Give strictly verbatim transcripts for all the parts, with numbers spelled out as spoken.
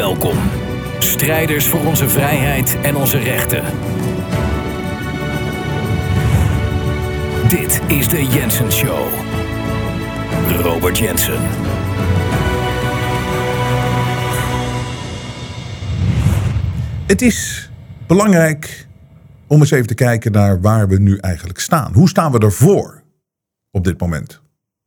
Welkom, strijders voor onze vrijheid en onze rechten. Dit is de Jensen Show. Robert Jensen. Het is belangrijk om eens even te kijken naar waar we nu eigenlijk staan. Hoe staan we ervoor op dit moment?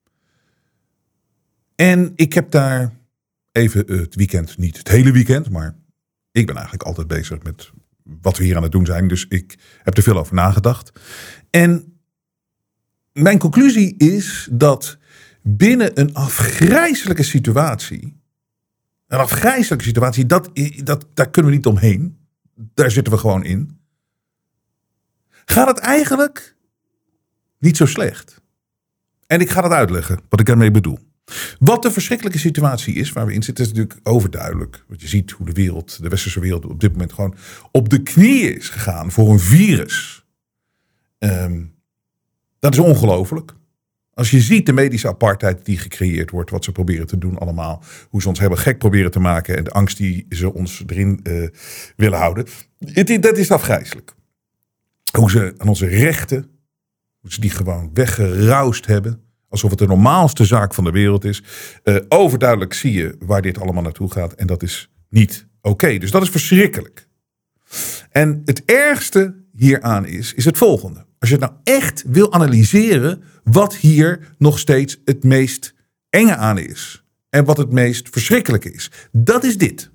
En ik heb daar even het weekend, niet het hele weekend, maar ik ben eigenlijk altijd bezig met wat we hier aan het doen zijn. Dus ik heb er veel over nagedacht. En mijn conclusie is dat binnen een afgrijselijke situatie, een afgrijselijke situatie, dat, dat, daar kunnen we niet omheen. Daar zitten we gewoon in. Gaat het eigenlijk niet zo slecht? En ik ga dat uitleggen, wat ik ermee bedoel. Wat de verschrikkelijke situatie is waar we in zitten, is natuurlijk overduidelijk. Want je ziet hoe de wereld, de westerse wereld op dit moment gewoon op de knieën is gegaan voor een virus. Um, dat is ongelooflijk. Als je ziet de medische apartheid die gecreëerd wordt, wat ze proberen te doen allemaal, hoe ze ons hebben gek proberen te maken en de angst die ze ons erin uh, willen houden. Het, dat is afgrijselijk. Hoe ze aan onze rechten, hoe ze die gewoon weggeroust hebben. Alsof het de normaalste zaak van de wereld is. Uh, overduidelijk zie je waar dit allemaal naartoe gaat. En dat is niet oké. Okay. Dus dat is verschrikkelijk. En het ergste hieraan is, is het volgende. Als je het nou echt wil analyseren wat hier nog steeds het meest enge aan is. En wat het meest verschrikkelijke is. Dat is dit.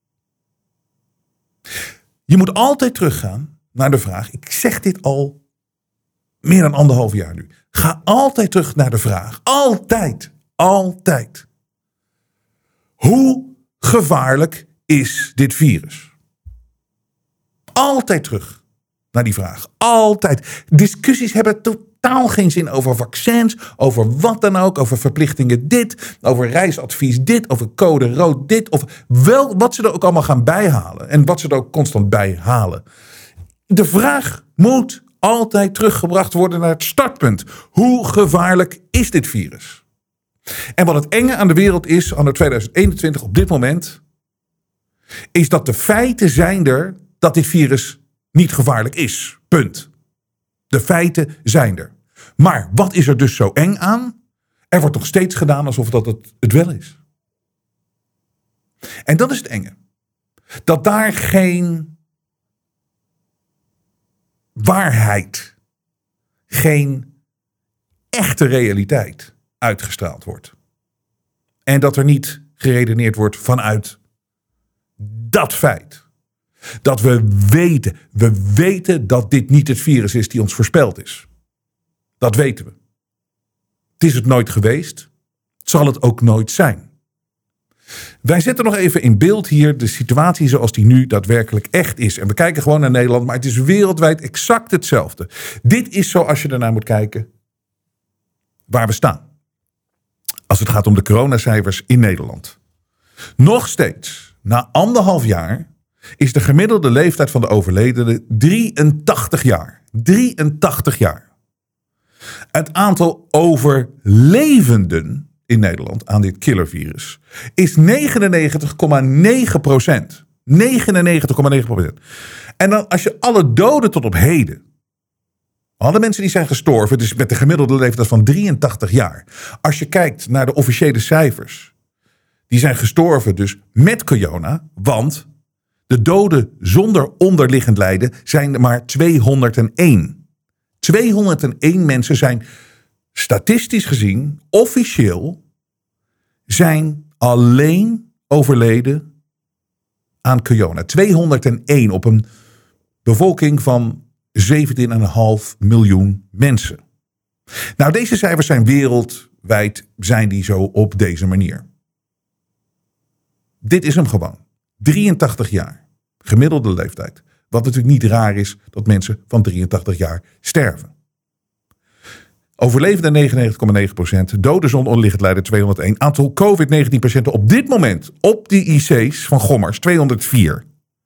Je moet altijd teruggaan naar de vraag. Ik zeg dit al meer dan anderhalf jaar nu. Ga altijd terug naar de vraag. Altijd. Altijd. Hoe gevaarlijk is dit virus? Altijd terug naar die vraag. Altijd. Discussies hebben totaal geen zin over vaccins, over wat dan ook, over verplichtingen dit, over reisadvies dit, over code rood dit, of wel, wat ze er ook allemaal gaan bijhalen. En wat ze er ook constant bijhalen. De vraag moet altijd teruggebracht worden naar het startpunt. Hoe gevaarlijk is dit virus? En wat het enge aan de wereld is, anno tweeduizend eenentwintig op dit moment, is dat de feiten zijn er dat dit virus niet gevaarlijk is. Punt. De feiten zijn er. Maar wat is er dus zo eng aan? Er wordt nog steeds gedaan alsof dat het, het wel is. En dat is het enge. Dat daar geen waarheid, geen echte realiteit uitgestraald wordt. En dat er niet geredeneerd wordt vanuit dat feit. Dat we weten, we weten dat dit niet het virus is die ons voorspeld is. Dat weten we. Het is het nooit geweest. Het zal het ook nooit zijn. Wij zetten nog even in beeld hier de situatie zoals die nu daadwerkelijk echt is. En we kijken gewoon naar Nederland, maar het is wereldwijd exact hetzelfde. Dit is zoals je ernaar moet kijken waar we staan. Als het gaat om de coronacijfers in Nederland. Nog steeds, na anderhalf jaar, is de gemiddelde leeftijd van de overledenen drieëntachtig jaar. drieëntachtig jaar. Het aantal overlevenden in Nederland aan dit killervirus is negenennegentig komma negen procent. negenennegentig komma negen procent. En dan als je alle doden tot op heden, alle mensen die zijn gestorven, dus met de gemiddelde leeftijd van drieëntachtig jaar. Als je kijkt naar de officiële cijfers, die zijn gestorven dus met corona, want de doden zonder onderliggend lijden zijn er maar tweehonderdéén. tweehonderdéén mensen zijn statistisch gezien, officieel, zijn alleen overleden aan corona. tweehonderdéén op een bevolking van zeventien komma vijf miljoen mensen. Nou, deze cijfers zijn wereldwijd, zijn die zo op deze manier. Dit is hem gewoon. drieëntachtig jaar. Gemiddelde leeftijd. Wat natuurlijk niet raar is dat mensen van drieëntachtig jaar sterven. Overlevenden negenennegentig komma negen procent. Doden zonder onderliggend lijden tweehonderdéén. Aantal covid negentien patiënten op dit moment op die I C's van Gommers tweehonderdvier.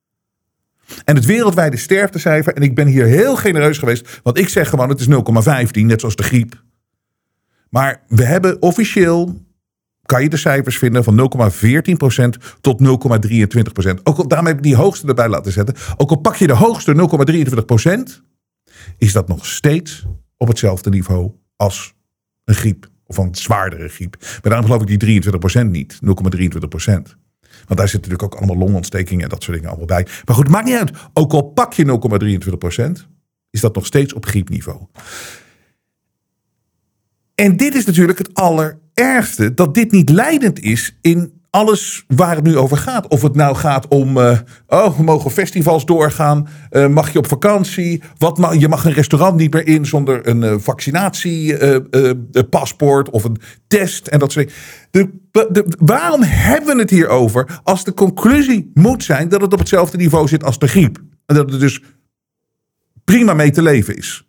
En het wereldwijde sterftecijfer, en ik ben hier heel genereus geweest, want ik zeg gewoon het is nul komma vijftien, net zoals de griep. Maar we hebben officieel kan je de cijfers vinden van nul komma veertien procent tot nul komma drieëntwintig procent. Ook al, daarom heb ik die hoogste erbij laten zetten. Ook al pak je de hoogste nul komma drieëntwintig procent, is dat nog steeds op hetzelfde niveau als een griep. Of een zwaardere griep. Maar daarom geloof ik die drieëntwintig procent niet. nul komma drieëntwintig procent. Want daar zitten natuurlijk ook allemaal longontstekingen en dat soort dingen allemaal bij. Maar goed, het maakt niet uit. Ook al pak je nul komma drieëntwintig procent, is dat nog steeds op griepniveau. En dit is natuurlijk het allerergste. Dat dit niet leidend is in alles waar het nu over gaat. Of het nou gaat om, uh, oh, we mogen festivals doorgaan. Uh, mag je op vakantie? Wat mag, je mag een restaurant niet meer in zonder een uh, vaccinatiepaspoort uh, uh, of een test en dat soort dingen. De, de, waarom hebben we het hier over als de conclusie moet zijn dat het op hetzelfde niveau zit als de griep? En dat het dus prima mee te leven is.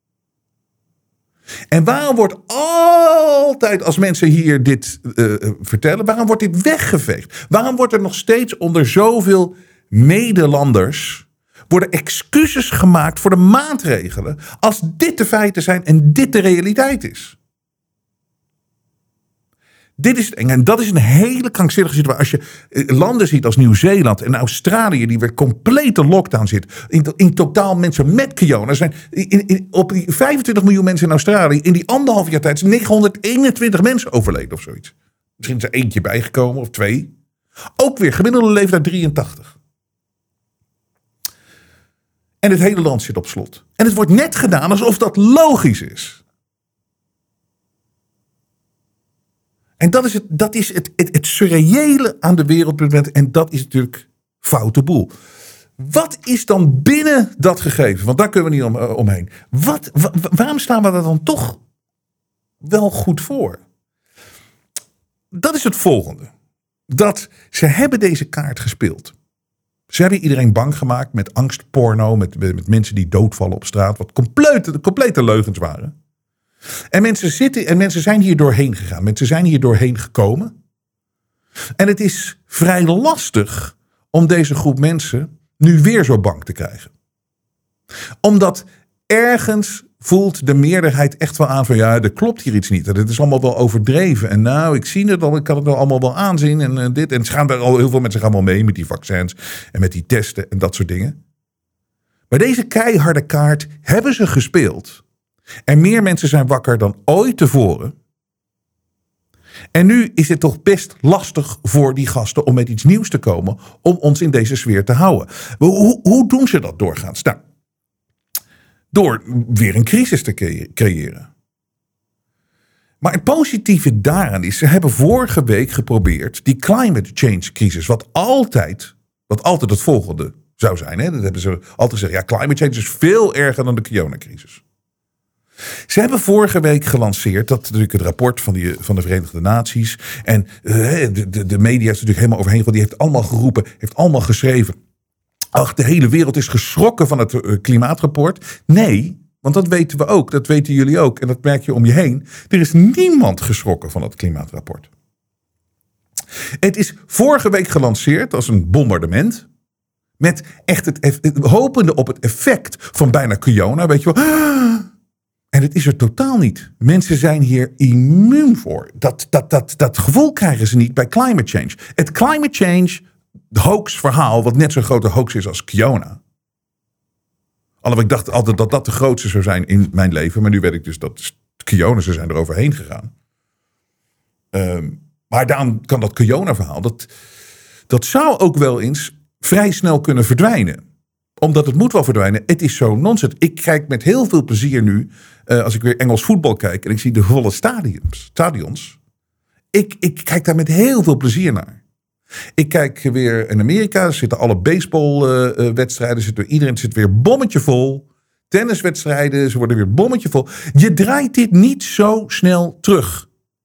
En waarom wordt altijd, als mensen hier dit uh, vertellen, waarom wordt dit weggeveegd? Waarom wordt er nog steeds onder zoveel Nederlanders worden excuses gemaakt voor de maatregelen als dit de feiten zijn en dit de realiteit is? Dit is het eng. En dat is een hele krankzinnige situatie. Als je landen ziet als Nieuw-Zeeland en Australië, die weer complete lockdown zit. In, in totaal mensen met corona. Er zijn in, in, op die vijfentwintig miljoen mensen in Australië, in die anderhalf jaar tijd, zijn negenhonderdeenentwintig mensen overleden of zoiets. Misschien is er eentje bijgekomen of twee. Ook weer gemiddelde leeftijd drieëntachtig. En het hele land zit op slot. En het wordt net gedaan alsof dat logisch is. En dat is het, dat is het, het, het surreële aan de wereld op dit moment. En dat is natuurlijk foute boel. Wat is dan binnen dat gegeven? Want daar kunnen we niet om, uh, omheen. Wat, wa, waarom staan we dat dan toch wel goed voor? Dat is het volgende. Dat ze hebben deze kaart gespeeld. Ze hebben iedereen bang gemaakt met angstporno. Met, met mensen die doodvallen op straat. Wat complete, complete leugens waren. En mensen zitten en mensen zijn hier doorheen gegaan. Mensen zijn hier doorheen gekomen. En het is vrij lastig om deze groep mensen nu weer zo bang te krijgen. Omdat ergens voelt de meerderheid echt wel aan van ja, er klopt hier iets niet. Het is allemaal wel overdreven. En nou, ik zie het al, ik kan het wel allemaal wel aanzien. En, en dit. En ze gaan er al, heel veel mensen gaan wel mee met die vaccins en met die testen en dat soort dingen. Maar deze keiharde kaart hebben ze gespeeld. En meer mensen zijn wakker dan ooit tevoren. En nu is het toch best lastig voor die gasten om met iets nieuws te komen. Om ons in deze sfeer te houden. Hoe, hoe doen ze dat doorgaans? Nou, door weer een crisis te creëren. Maar het positieve daaraan is, ze hebben vorige week geprobeerd die climate change crisis. Wat altijd, wat altijd het volgende zou zijn. Hè? Dat hebben ze altijd gezegd. Ja, climate change is veel erger dan de coronacrisis. Ze hebben vorige week gelanceerd, dat natuurlijk het rapport van, die, van de Verenigde Naties. En uh, de, de, de media is natuurlijk helemaal overheen. Want die heeft allemaal geroepen, heeft allemaal geschreven. Ach, de hele wereld is geschrokken van het uh, klimaatrapport. Nee, want dat weten we ook. Dat weten jullie ook. En dat merk je om je heen. Er is niemand geschrokken van het klimaatrapport. Het is vorige week gelanceerd als een bombardement. Met echt het, het hopende op het effect van bijna corona. Weet je wel. En het is er totaal niet. Mensen zijn hier immuun voor. Dat, dat, dat, dat gevoel krijgen ze niet bij climate change. Het climate change hoax verhaal, wat net zo'n grote hoax is als corona. Alhoewel ik dacht altijd dat dat de grootste zou zijn in mijn leven. Maar nu weet ik dus dat corona, ze zijn er overheen gegaan. Um, maar daarom kan dat corona verhaal, dat, dat zou ook wel eens vrij snel kunnen verdwijnen. Omdat het moet wel verdwijnen. Het is zo nonsens. Ik kijk met heel veel plezier nu, uh, als ik weer Engels voetbal kijk en ik zie de volle stadions. stadions ik, ik kijk daar met heel veel plezier naar. Ik kijk weer in Amerika, zitten alle baseballwedstrijden, uh, uh, iedereen zit weer bommetje vol. Tenniswedstrijden, ze worden weer bommetje vol. Je draait dit niet zo snel terug.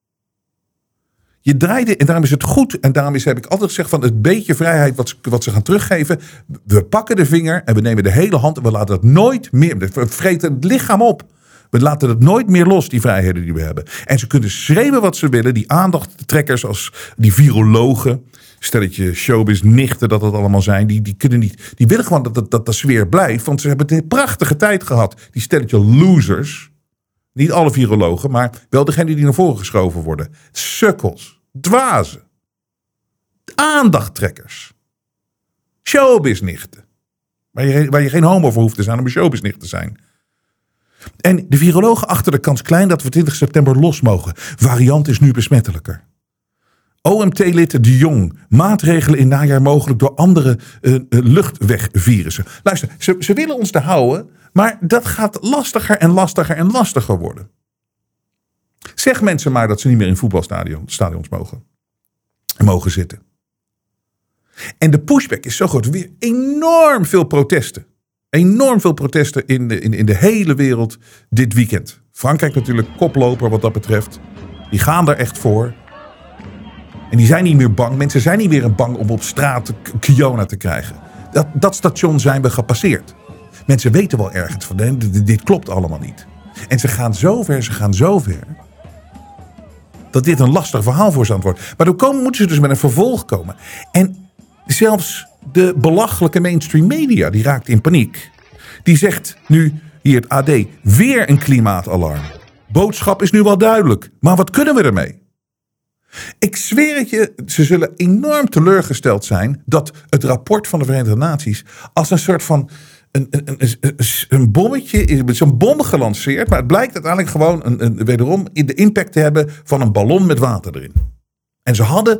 Je draait dit, en daarom is het goed. En daarom is, heb ik altijd gezegd van het beetje vrijheid wat ze, wat ze gaan teruggeven. We pakken de vinger en we nemen de hele hand en we laten het nooit meer. We vreten het lichaam op. We laten het nooit meer los, die vrijheden die we hebben. En ze kunnen schreeuwen wat ze willen. Die aandachttrekkers als die virologen. Stelletje showbiz nichten dat het allemaal zijn. Die, die, kunnen niet, die willen gewoon dat, dat, dat de sfeer blijft. Want ze hebben een prachtige tijd gehad. Die stelletje losers. Niet alle virologen, maar wel degenen die naar voren geschoven worden. Sukkels. Dwazen. Aandachttrekkers. Showbiznichten. Waar je, waar je geen homo voor hoeft te zijn om een showbiznicht te zijn. En de virologen achten de kans klein dat we twintig september los mogen. Variant is nu besmettelijker. O M T-lid De Jong. Maatregelen in najaar mogelijk door andere uh, uh, luchtwegvirussen. Luister, ze, ze willen ons er houden, maar dat gaat lastiger en lastiger en lastiger worden. Zeg mensen maar dat ze niet meer in voetbalstadions mogen. Mogen zitten. En de pushback is zo groot. Weer enorm veel protesten. Enorm veel protesten in de, in, in de hele wereld dit weekend. Frankrijk natuurlijk koploper wat dat betreft. Die gaan er echt voor. En die zijn niet meer bang. Mensen zijn niet meer bang om op straat corona te krijgen. Dat, dat station zijn we gepasseerd. Mensen weten wel ergens van, dit, dit klopt allemaal niet. En ze gaan zo ver, ze gaan zo ver, dat dit een lastig verhaal voor ze aan het worden. Maar dan komen, moeten ze dus met een vervolg komen. En zelfs de belachelijke mainstream media, die raakt in paniek. Die zegt nu, hier het A D, weer een klimaatalarm. Boodschap is nu wel duidelijk. Maar wat kunnen we ermee? Ik zweer het je, ze zullen enorm teleurgesteld zijn dat het rapport van de Verenigde Naties als een soort van een, een, een, een bommetje is, zo'n bom gelanceerd, maar het blijkt uiteindelijk gewoon een, een, wederom de impact te hebben van een ballon met water erin. En ze hadden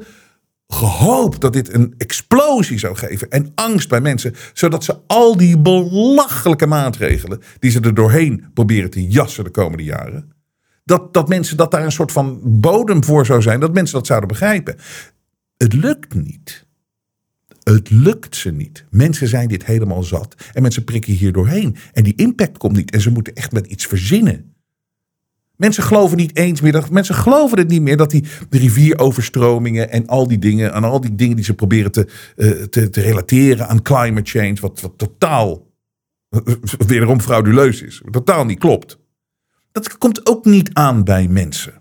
gehoopt dat dit een explosie zou geven en angst bij mensen, zodat ze al die belachelijke maatregelen die ze er doorheen proberen te jassen de komende jaren, Dat, dat mensen, dat daar een soort van bodem voor zou zijn. Dat mensen dat zouden begrijpen. Het lukt niet. Het lukt ze niet. Mensen zijn dit helemaal zat. En mensen prikken hier doorheen. En die impact komt niet. En ze moeten echt met iets verzinnen. Mensen geloven niet eens meer. Dat, mensen geloven het niet meer dat die de rivieroverstromingen en al die dingen. En al die dingen die ze proberen te, uh, te, te relateren aan climate change. Wat, wat totaal uh, wederom frauduleus is. Wat totaal niet klopt. Dat komt ook niet aan bij mensen.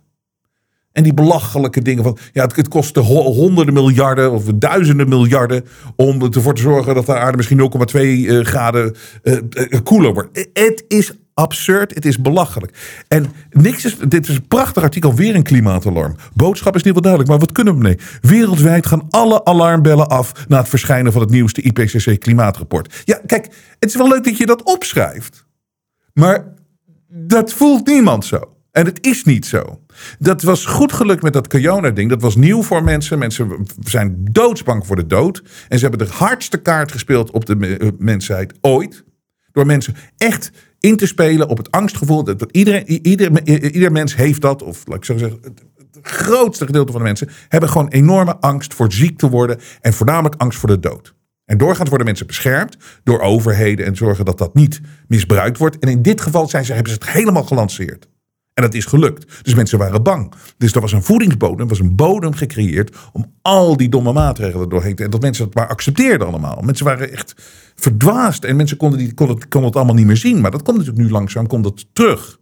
En die belachelijke dingen van, ja, het, het kostte honderden miljarden of duizenden miljarden om ervoor te zorgen dat de aarde misschien nul komma twee uh, graden uh, uh, koeler wordt. Het is absurd, het is belachelijk. En niks is, dit is een prachtig artikel, weer een klimaatalarm. Boodschap is niet wel duidelijk, maar wat kunnen we mee? Wereldwijd gaan alle alarmbellen af na het verschijnen van het nieuwste I P C C klimaatrapport. Ja, kijk, het is wel leuk dat je dat opschrijft. Maar dat voelt niemand zo. En het is niet zo. Dat was goed gelukt met dat corona-ding. Dat was nieuw voor mensen. Mensen zijn doodsbang voor de dood. En ze hebben de hardste kaart gespeeld op de mensheid ooit. Door mensen echt in te spelen op het angstgevoel. Dat iedereen, ieder, ieder mens heeft dat. Of laat ik zo zeggen, het grootste gedeelte van de mensen hebben gewoon enorme angst voor ziek te worden. En voornamelijk angst voor de dood. En doorgaans worden mensen beschermd door overheden en zorgen dat dat niet misbruikt wordt. En in dit geval zijn ze, hebben ze het helemaal gelanceerd. En dat is gelukt. Dus mensen waren bang. Dus er was een voedingsbodem, er was een bodem gecreëerd om al die domme maatregelen doorheen te... En dat mensen het maar accepteerden allemaal. Mensen waren echt verdwaasd en mensen konden, die, konden, het, konden het allemaal niet meer zien. Maar dat komt natuurlijk nu langzaam, komt dat terug.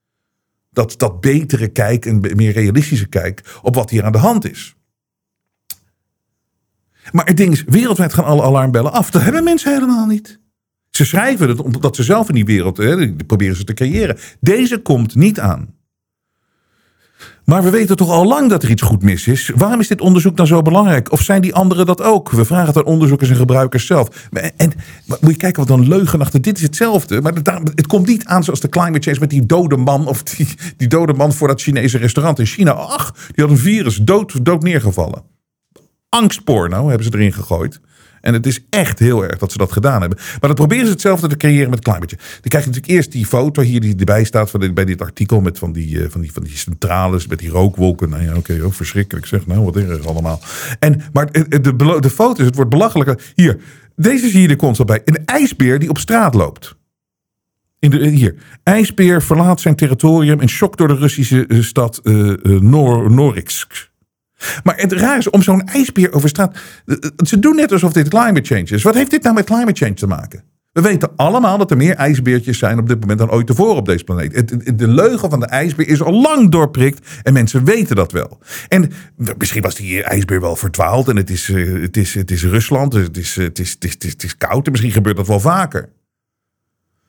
Dat, dat betere kijk, een meer realistische kijk op wat hier aan de hand is. Maar het ding is, wereldwijd gaan alle alarmbellen af. Dat hebben mensen helemaal niet. Ze schrijven het omdat ze zelf in die wereld, hè, die proberen ze te creëren. Deze komt niet aan. Maar we weten toch al lang dat er iets goed mis is. Waarom is dit onderzoek dan zo belangrijk? Of zijn die anderen dat ook? We vragen het aan onderzoekers en gebruikers zelf. En, en moet je kijken wat een leugen achter. Dit is hetzelfde. Maar het, het komt niet aan zoals de climate change met die dode man. Of die, die dode man voor dat Chinese restaurant in China. Ach, die had een virus. Dood, dood neergevallen. Angstporno hebben ze erin gegooid. En het is echt heel erg dat ze dat gedaan hebben. Maar dan proberen ze hetzelfde te creëren met climate change. Dan krijg je natuurlijk eerst die foto hier die erbij staat van de, bij dit artikel met van die, van die, van die centrales met die rookwolken. Nou ja, oké, okay, ook verschrikkelijk zeg. Nou, wat erg allemaal. En, maar de, de, de foto's, het wordt belachelijker. Hier, deze zie je er constant bij. Een ijsbeer die op straat loopt. In de, hier. IJsbeer verlaat zijn territorium in shock door de Russische stad uh, uh, Nor- Norilsk. Maar het raar is om zo'n ijsbeer over straat. Ze doen net alsof dit climate change is. Wat heeft dit nou met climate change te maken? We weten allemaal dat er meer ijsbeertjes zijn op dit moment dan ooit tevoren op deze planeet. De leugen van de ijsbeer is al lang doorprikt en mensen weten dat wel. En misschien was die ijsbeer wel verdwaald en het is, het is, het is Rusland, het is, het is, het is, het is, het is koud en misschien gebeurt dat wel vaker.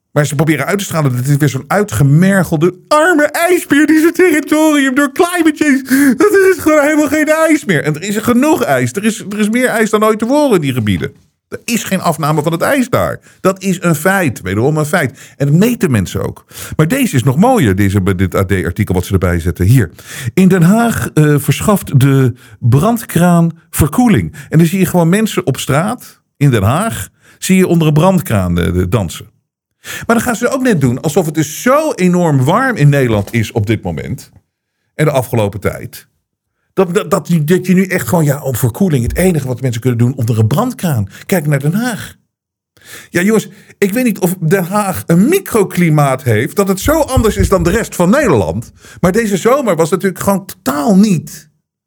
Maar ze proberen uit te stralen dat dit weer zo'n uitgemergelde arme ijsbeer die zijn territorium door climate change. Dat is gewoon helemaal geen ijs meer. En er is er genoeg ijs. Er is, er is meer ijs dan ooit tevoren in die gebieden. Er is geen afname van het ijs daar. Dat is een feit. Wederom een feit. En dat meten mensen ook. Maar deze is nog mooier, deze, dit A D-artikel wat ze erbij zetten. Hier. In Den Haag uh, verschaft de brandkraan verkoeling. En dan zie je gewoon mensen op straat in Den Haag. Zie je onder een brandkraan uh, dansen. Maar dan gaan ze ook net doen alsof het dus zo enorm warm in Nederland is op dit moment. En de afgelopen tijd. Dat, dat, dat, dat je nu echt gewoon, ja, om verkoeling. Het enige wat mensen kunnen doen onder een brandkraan. Kijk naar Den Haag. Ja, jongens, ik weet niet of Den Haag een microklimaat heeft. Dat het zo anders is dan de rest van Nederland. Maar deze zomer was natuurlijk gewoon totaal niet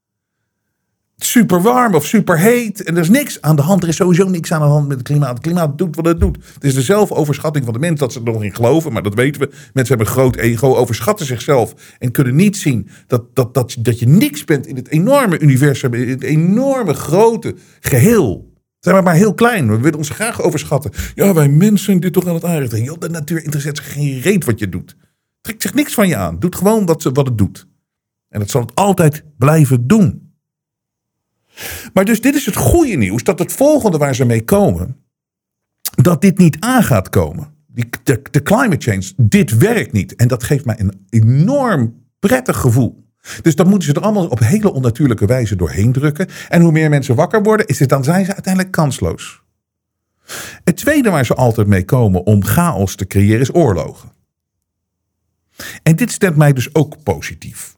super warm of super heet. En er is niks aan de hand. Er is sowieso niks aan de hand met het klimaat. Het klimaat doet wat het doet. Het is de zelfoverschatting van de mens dat ze er nog in geloven. Maar dat weten we. Mensen hebben een groot ego, overschatten zichzelf. En kunnen niet zien dat, dat, dat, dat je niks bent in het enorme universum. In het enorme grote geheel. Zijn we maar heel klein. We willen ons graag overschatten. Ja, wij mensen zijn dit toch aan het aanrichten. Joh, de natuur interesseert zich geen reet wat je doet. Trekt zich niks van je aan. Doet gewoon wat, wat het doet. En dat zal het altijd blijven doen. Maar dus dit is het goede nieuws. Dat het volgende waar ze mee komen. Dat dit niet aan gaat komen. Die, de, de climate change. Dit werkt niet. En dat geeft mij een enorm prettig gevoel. Dus dan moeten ze er allemaal op hele onnatuurlijke wijze doorheen drukken. En hoe meer mensen wakker worden, is het, dan zijn ze uiteindelijk kansloos. Het tweede waar ze altijd mee komen om chaos te creëren is oorlogen. En dit stemt mij dus ook positief.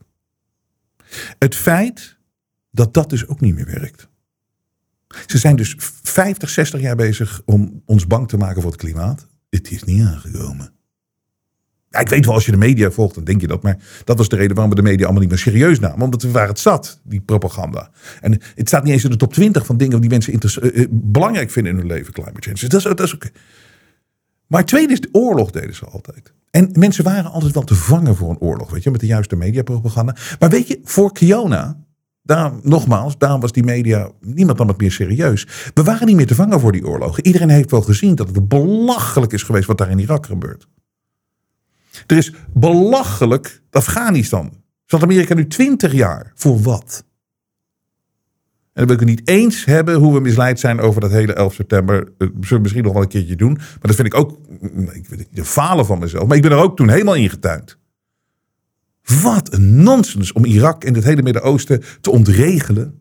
Het feit dat dat dus ook niet meer werkt. Ze zijn dus vijftig, zestig jaar bezig om ons bang te maken voor het klimaat. Het is niet aangekomen. Ja, ik weet wel, als je de media volgt, dan denk je dat. Maar dat was de reden waarom we de media allemaal niet meer serieus namen. Omdat we waren het zat, die propaganda. En het staat niet eens in de top twintig van dingen die mensen uh, belangrijk vinden in hun leven, climate change. Dus dat is, dat is oké. Okay. Maar het tweede is, de oorlog deden ze altijd. En mensen waren altijd wel te vangen voor een oorlog, weet je, met de juiste mediapropaganda. Maar weet je, voor Kiona, daarom, nogmaals, daarom was die media, niemand nam het meer serieus. We waren niet meer te vangen voor die oorlogen. Iedereen heeft wel gezien dat het belachelijk is geweest wat daar in Irak gebeurt. Er is belachelijk Afghanistan. Zat Amerika nu twintig jaar. Voor wat? En dan wil ik het niet eens hebben hoe we misleid zijn over dat hele elf september. Dat zullen we misschien nog wel een keertje doen. Maar dat vind ik ook, ik weet niet, de falen van mezelf. Maar ik ben er ook toen helemaal ingetuind. Wat een nonsens om Irak en het hele Midden-Oosten te ontregelen.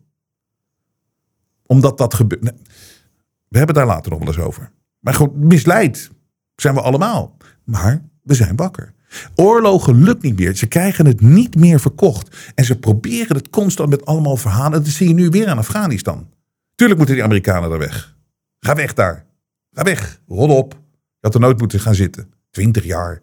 Omdat dat gebeurt. Nee, we hebben het daar later nog wel eens over. Maar gewoon misleid zijn we allemaal. Maar we zijn wakker. Oorlogen lukt niet meer. Ze krijgen het niet meer verkocht. En ze proberen het constant met allemaal verhalen. Dat zie je nu weer aan Afghanistan. Tuurlijk moeten die Amerikanen er weg. Ga weg daar. Ga weg. Rot op. Je had er nooit moeten gaan zitten. Twintig jaar.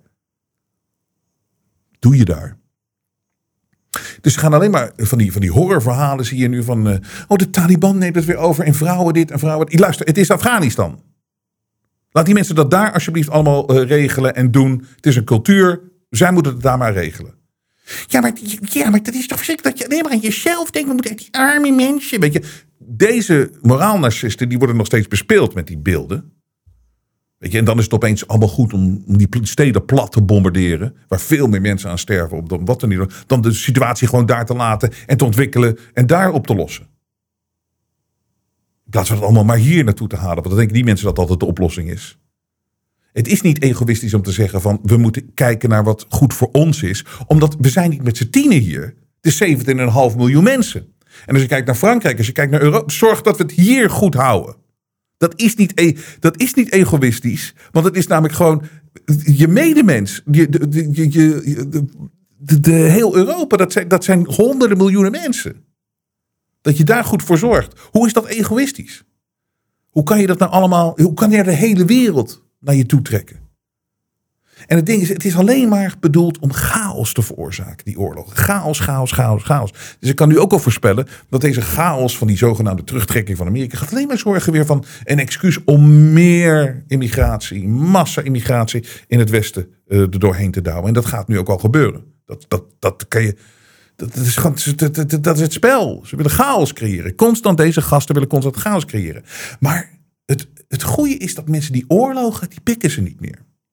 Doe je daar. Dus ze gaan alleen maar van die, van die horrorverhalen zie je nu van. Uh, oh, de Taliban neemt het weer over. En vrouwen dit en vrouwen dit. Luister, het is Afghanistan. Laat die mensen dat daar alsjeblieft allemaal uh, regelen en doen. Het is een cultuur. Zij moeten het daar maar regelen. Ja, maar, ja, maar dat is toch verschrikkelijk dat je alleen maar aan jezelf denkt. We moeten echt die arme mensen. Weet je, deze moraalnarcisten die worden nog steeds bespeeld met die beelden. Weet je, en dan is het opeens allemaal goed om, om die steden plat te bombarderen. Waar veel meer mensen aan sterven. Op dan, wat dan, niet, dan de situatie gewoon daar te laten en te ontwikkelen en daar op te lossen. In plaats van het allemaal maar hier naartoe te halen. Want dan denken die mensen dat altijd de oplossing is. Het is niet egoïstisch om te zeggen van we moeten kijken naar wat goed voor ons is. Omdat we zijn niet met z'n tienen hier. Het is zeventien komma vijf miljoen mensen. En als je kijkt naar Frankrijk, als je kijkt naar Europa, zorg dat we het hier goed houden. Dat is niet, e- dat is niet egoïstisch. Want het is namelijk gewoon je medemens. Je, de, de, je, de, de, de, heel Europa, dat zijn, dat zijn honderden miljoenen mensen. Dat je daar goed voor zorgt. Hoe is dat egoïstisch? Hoe kan je dat nou allemaal, hoe kan je de hele wereld naar je toe trekken? En het ding is, het is alleen maar bedoeld om chaos te veroorzaken, die oorlog. Chaos, chaos, chaos, chaos. Dus ik kan nu ook al voorspellen dat deze chaos van die zogenaamde terugtrekking van Amerika gaat alleen maar zorgen weer van een excuus om meer immigratie, massa-immigratie in het Westen uh, er doorheen te douwen. En dat gaat nu ook al gebeuren. Dat, dat, dat kan je... Dat is, gewoon, dat, dat, dat is het spel. Ze willen chaos creëren. Constant deze gasten willen constant chaos creëren. Maar het, het goede is dat mensen die oorlogen, die pikken ze niet meer.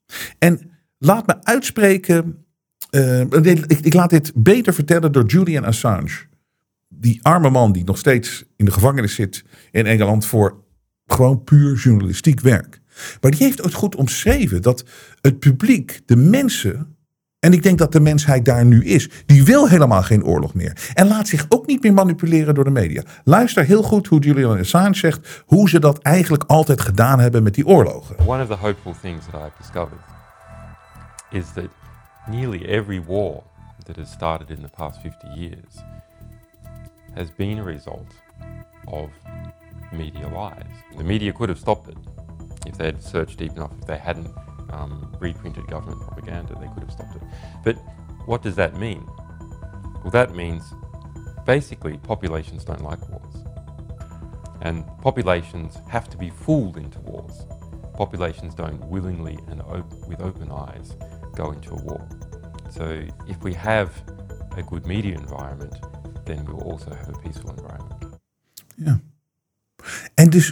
En laat me uitspreken... Uh, ik, ik laat dit beter vertellen door Julian Assange. Die arme man die nog steeds in de gevangenis zit in Engeland voor gewoon puur journalistiek werk. Maar die heeft ook goed omschreven dat het publiek, de mensen... en ik denk dat de mensheid daar nu is... die wil helemaal geen oorlog meer. En laat zich ook niet meer manipuleren door de media. Luister heel goed hoe Julian Assange zegt... hoe ze dat eigenlijk altijd gedaan hebben met die oorlogen. One of the hopeful things that I've discovered... is that nearly every war that has started in the past fifty years... has been a result of media lies. The media could have stopped it. If they had searched deep enough, if they hadn't um, reprinted government propaganda, they could have stopped it. But what does that mean? Well, that means basically populations don't like wars. And populations have to be fooled into wars. Populations don't willingly and op- with open eyes go into a war. So if we have a good media environment, then we will also have a peaceful environment. Ja. En dus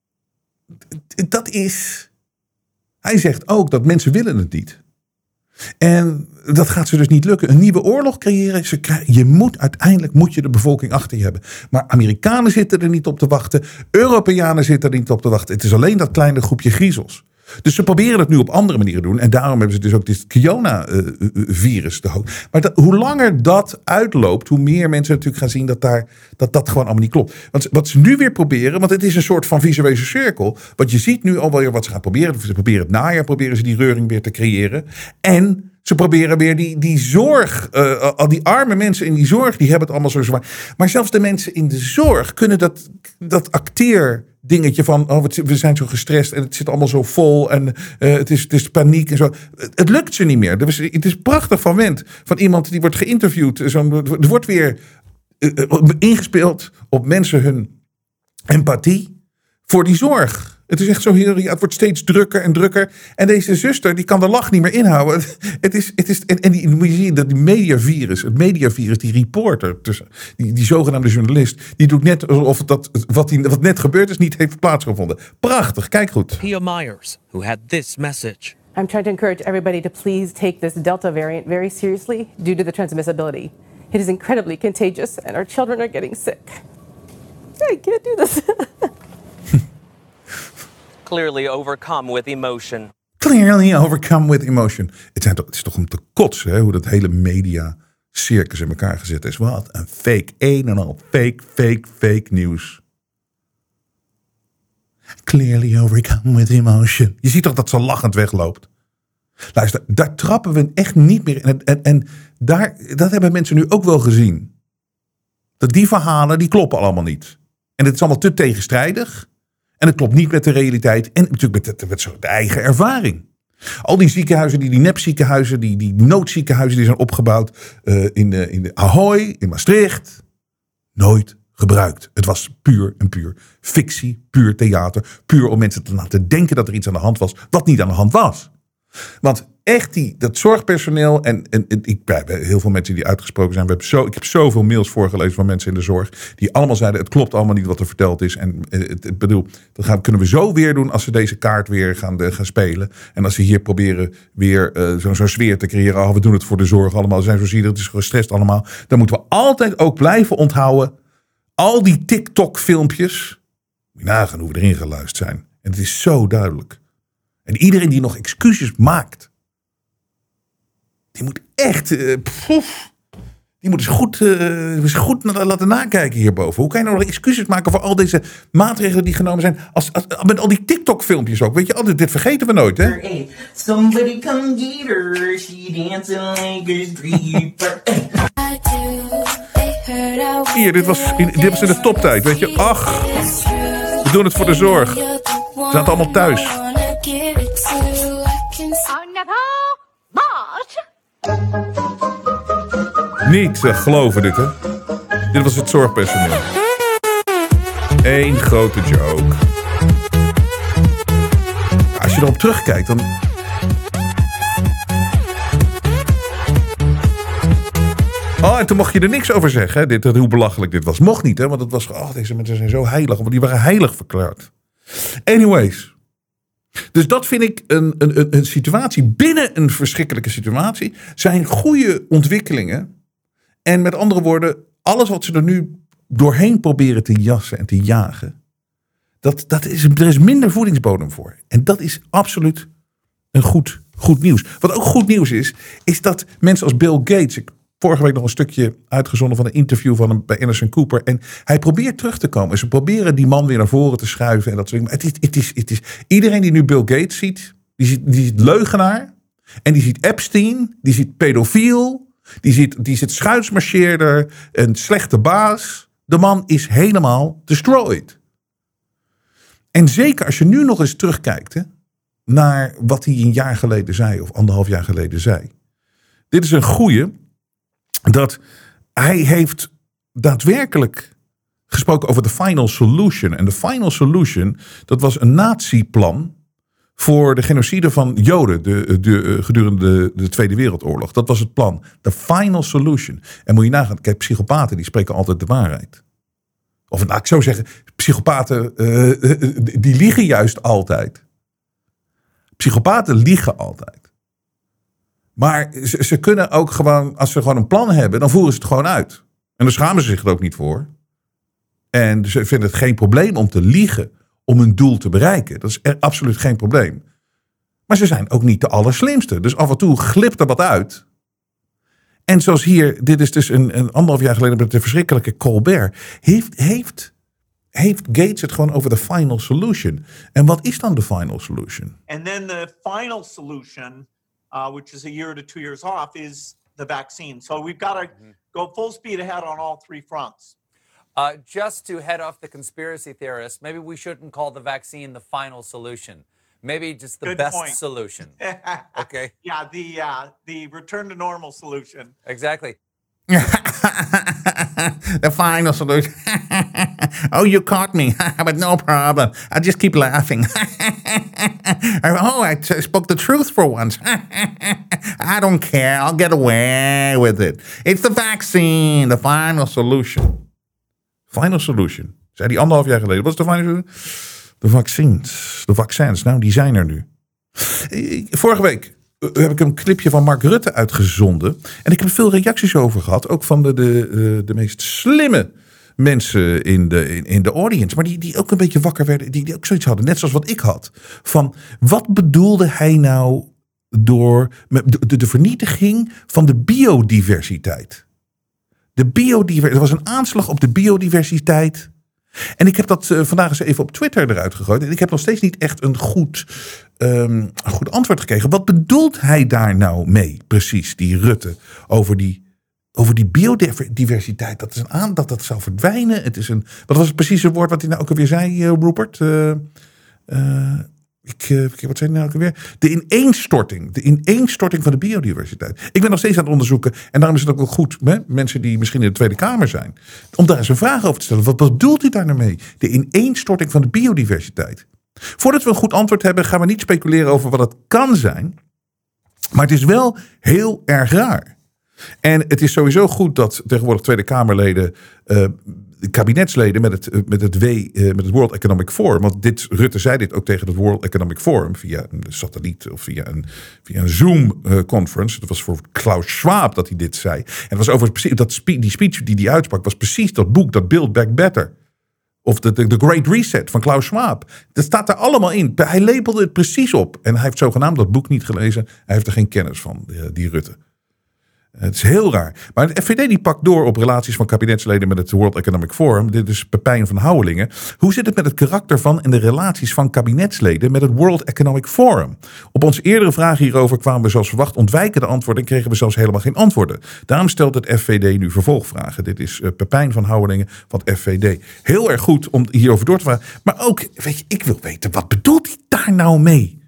dat is... Hij zegt ook dat mensen willen het niet. En dat gaat ze dus niet lukken. Een nieuwe oorlog creëren. Ze krijgen, je moet uiteindelijk moet je de bevolking achter je hebben. Maar Amerikanen zitten er niet op te wachten. Europeanen zitten er niet op te wachten. Het is alleen dat kleine groepje griezels. Dus ze proberen het nu op andere manieren te doen. En daarom hebben ze dus ook dit Kiona-virus te houden. Maar dat, hoe langer dat uitloopt, hoe meer mensen natuurlijk gaan zien dat daar, dat, dat gewoon allemaal niet klopt. Want wat ze nu weer proberen, want het is een soort van visuele cirkel. Want je ziet nu alweer wat ze gaan proberen. Ze proberen het najaar, proberen ze die reuring weer te creëren. En ze proberen weer die, die zorg, uh, al die arme mensen in die zorg, die hebben het allemaal zo zwaar. Maar zelfs de mensen in de zorg kunnen dat, dat acteer... dingetje van, oh, we zijn zo gestrest en het zit allemaal zo vol en uh, het, is, het is paniek en zo. Het lukt ze niet meer. Was, het is prachtig van Wendt, van iemand die wordt geïnterviewd. Zo, er wordt weer uh, ingespeeld op mensen hun empathie voor die zorg. Het is echt zo heel, ja, het wordt steeds drukker en drukker. En deze zuster, die kan de lach niet meer inhouden. Het is, het is, en en die, moet je zien, dat die mediavirus, het mediavirus, die reporter, tussen, die, die zogenaamde journalist, die doet net alsof dat, wat, die, wat net gebeurd is, niet heeft plaatsgevonden. Prachtig, kijk goed. Pia Myers, who had this message. I'm trying to encourage everybody to please take this Delta variant very seriously due to the transmissibility. It is incredibly contagious and our children are getting sick. I can't do this. Clearly overcome with emotion. Clearly overcome with emotion. Het, zijn toch, het is toch om te kotsen, hè, hoe dat hele media circus in elkaar gezet is. Wat een fake, een en al fake, fake, fake nieuws. Clearly overcome with emotion. Je ziet toch dat ze lachend wegloopt. Luister, daar trappen we echt niet meer in. En, en, en daar, dat hebben mensen nu ook wel gezien. Dat die verhalen, die kloppen allemaal niet. En het is allemaal te tegenstrijdig. En het klopt niet met de realiteit. En natuurlijk met de, met de eigen ervaring. Al die ziekenhuizen, die, die nepziekenhuizen, die, die noodziekenhuizen die zijn opgebouwd uh, in, de, in de Ahoy, in Maastricht. Nooit gebruikt. Het was puur en puur fictie, puur theater. Puur om mensen te laten denken dat er iets aan de hand was wat niet aan de hand was. Want echt die, dat zorgpersoneel en, en, en ik heb heel veel mensen die uitgesproken zijn. We hebben zo, ik heb zoveel mails voorgelezen van mensen in de zorg die allemaal zeiden het klopt allemaal niet wat er verteld is. En het, het bedoel, dat gaan, kunnen we zo weer doen als ze deze kaart weer gaan, de, gaan spelen. En als ze hier proberen weer uh, zo'n zo sfeer te creëren. Oh, we doen het voor de zorg allemaal. We zijn zo zielig, het is gestrest allemaal. Dan moeten we altijd ook blijven onthouden. Al die TikTok filmpjes. Moet je nagaan hoe we erin geluisterd zijn. En het is zo duidelijk. En iedereen die nog excuses maakt. Die moet echt. Uh, poef, die moet eens goed, uh, eens goed laten nakijken hierboven. Hoe kan je nou nog excuses maken voor al deze maatregelen die genomen zijn? Als, als, met al die TikTok-filmpjes ook. Weet je, altijd, dit vergeten we nooit, hè? Hey, somebody come get her. She dancing like a stripper. Hier, dit was, in, dit was in de toptijd. Weet je, ach. We doen het voor de zorg. Ze zaten allemaal thuis. Niet te geloven dit, hè? Dit was het zorgpersoneel. Eén grote joke. Als je erop terugkijkt, dan... Oh, en toen mocht je er niks over zeggen, hè? Dit, hoe belachelijk dit was. Mocht niet, hè? Want het was... Oh, deze mensen zijn zo heilig. Want die waren heilig verklaard. Anyways. Dus dat vind ik een, een, een situatie binnen een verschrikkelijke situatie. Zijn goede ontwikkelingen. En met andere woorden, alles wat ze er nu doorheen proberen te jassen en te jagen. Dat, dat is, er is minder voedingsbodem voor. En dat is absoluut een goed, goed nieuws. Wat ook goed nieuws is, is dat mensen als Bill Gates... Ik vorige week nog een stukje uitgezonden van een interview van hem bij Anderson Cooper. En hij probeert terug te komen. Ze proberen die man weer naar voren te schuiven. En dat soort dingen. Maar het is, het is, het is, iedereen die nu Bill Gates ziet, die ziet, die ziet leugenaar. En die ziet Epstein. Die ziet pedofiel. Die ziet, die ziet schuitsmarcheerder. Een slechte baas. De man is helemaal destroyed. En zeker als je nu nog eens terugkijkt hè, naar wat hij een jaar geleden zei. Of anderhalf jaar geleden zei. Dit is een goeie. Dat hij heeft daadwerkelijk gesproken over de final solution. En de final solution, dat was een nazi-plan voor de genocide van Joden de, de, gedurende de, de Tweede Wereldoorlog. Dat was het plan. De final solution. En moet je nagaan, kijk, psychopaten die spreken altijd de waarheid. Of nou, ik zou zeggen, psychopaten uh, die liegen juist altijd. Psychopaten liegen altijd. Maar ze, ze kunnen ook gewoon, als ze gewoon een plan hebben, dan voeren ze het gewoon uit. En dan schamen ze zich er ook niet voor. En ze vinden het geen probleem om te liegen om hun doel te bereiken. Dat is er absoluut geen probleem. Maar ze zijn ook niet de allerslimste. Dus af en toe glipt er wat uit. En zoals hier, dit is dus een, een anderhalf jaar geleden met de verschrikkelijke Colbert. Heeft, heeft, heeft Gates het gewoon over de final solution. En wat is dan de final solution? And then the final solution... Uh, which is a year to two years off, is the vaccine. So we've got to mm-hmm. go full speed ahead on all three fronts. Uh, just to head off the conspiracy theorists, maybe we shouldn't call the vaccine the final solution. Maybe just the Good best point. solution. Okay. Yeah, the uh, the return to normal solution. Exactly. The final solution. Oh, you caught me. But no problem. I just keep laughing. Oh, I t- spoke the truth for once. I don't care. I'll get away with it. It's the vaccine. The final solution. Final solution. Zei die anderhalf jaar geleden. Wat is de final solution? De vaccins. De vaccins. Nou, die zijn er nu. Vorige week heb ik een clipje van Mark Rutte uitgezonden. En ik heb veel reacties over gehad. Ook van de, de, de meest slimme mensen in de, in, in de audience. Maar die, die ook een beetje wakker werden. Die, die ook zoiets hadden. Net zoals wat ik had. Van wat bedoelde hij nou door de, de, de vernietiging van de biodiversiteit? De biodiversiteit. Er was een aanslag op de biodiversiteit. En ik heb dat uh, vandaag eens even op Twitter eruit gegooid. En ik heb nog steeds niet echt een goed, um, een goed antwoord gekregen. Wat bedoelt hij daar nou mee, precies, die Rutte, over die, over die biodiversiteit? Dat is een aan, dat dat zou verdwijnen. Het is een, wat was het precieze woord wat hij nou ook alweer zei, uh, Rupert? Uh, uh, ik, uh, wat zei hij nou ook alweer? De ineenstorting. De ineenstorting van de biodiversiteit. Ik ben nog steeds aan het onderzoeken. En daarom is het ook wel goed, hè, mensen die misschien in de Tweede Kamer zijn, om daar eens een vraag over te stellen. Wat bedoelt hij daar nou mee? De ineenstorting van de biodiversiteit. Voordat we een goed antwoord hebben, gaan we niet speculeren over wat het kan zijn. Maar het is wel heel erg raar. En het is sowieso goed dat tegenwoordig Tweede Kamerleden, uh, kabinetsleden met het, met, het w, uh, met het World Economic Forum. Want dit, Rutte zei dit ook tegen het World Economic Forum via een satelliet of via een, via een Zoom-conference. Dat was voor Klaus Schwab dat hij dit zei. En het was over dat spe, die speech die hij uitsprak was precies dat boek, dat Build Back Better. Of de, de, de Great Reset van Klaus Schwab. Dat staat er allemaal in. Hij labelde het precies op. En hij heeft zogenaamd dat boek niet gelezen. Hij heeft er geen kennis van, die, die Rutte. Het is heel raar. Maar de F V D die pakt door op relaties van kabinetsleden met het World Economic Forum. Dit is Pepijn van Houwelingen. Hoe zit het met het karakter van en de relaties van kabinetsleden met het World Economic Forum? Op onze eerdere vragen hierover kwamen we zoals verwacht ontwijkende antwoorden en kregen we zelfs helemaal geen antwoorden. Daarom stelt het F V D nu vervolgvragen. Dit is Pepijn van Houwelingen van het F V D. Heel erg goed om hierover door te vragen. Maar ook, weet je, ik wil weten, wat bedoelt hij daar nou mee?